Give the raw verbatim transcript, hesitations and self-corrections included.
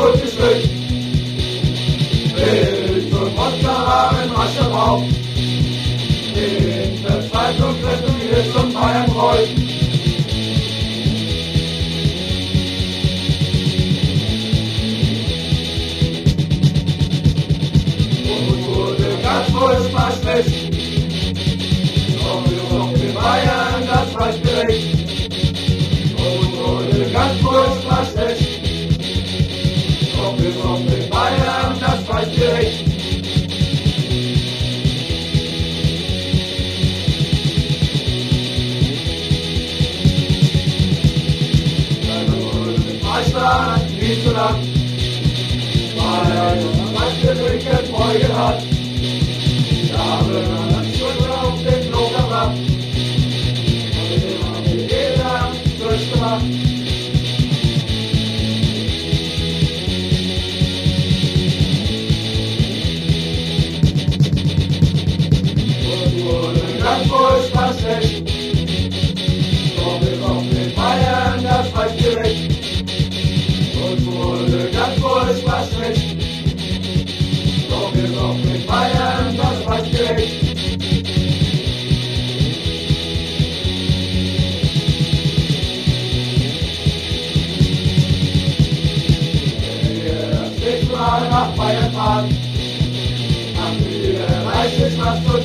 gutes Glück. Wild und Wodka waren rascher Brauch. In Verzweiflung treffen wir zum Bayernbräu. Und wurde ganz furchtbar schlecht. Doch wir auf den Bayern das Reich gerecht. Und wurde ganz furchtbar schlecht. Doch wir auf den Bayern das Reich gerecht. Freistaat viel zu lang, weil er das Reichsgericht Beugen hat. Wir haben eine Schuld auf den Klo gebracht und den haben wir jeder durchgemacht. Und wurde ganz furchtbar schlecht, doch wir auf den Bayern das Reich gerecht. Und wurde ganz furchtbar schlecht, doch wir auf den Bayern das Reich gerecht. Wenn wir das nächste Mal nach Bayern fahren, haben wir reichlich was zu